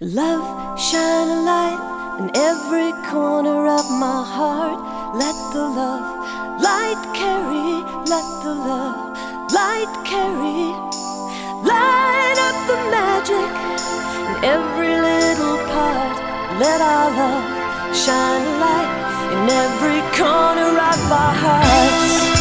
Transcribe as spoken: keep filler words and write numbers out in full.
Love, shine a light in every corner of my heart. Let the love light carry, let the love light carry. Light up the magic in every little part. Let our love shine a light in every corner of our hearts.